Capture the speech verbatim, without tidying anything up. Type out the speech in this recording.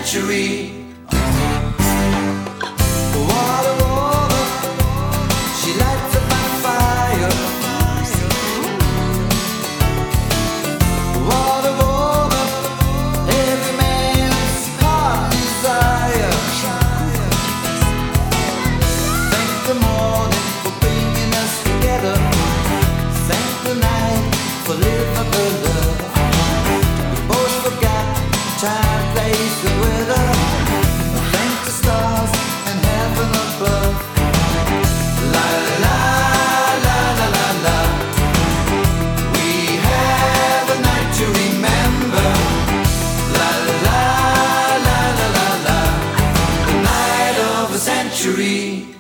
century. Water, water, she lights up my fire. Water, water, every man's heart desire. Thank the morning for bringing us together. Thank the night for livable love. We both forgot time, place, and weather. Thank the stars and heaven above. La la la la la la. We have a night to remember. La la la la la la. The night of a century.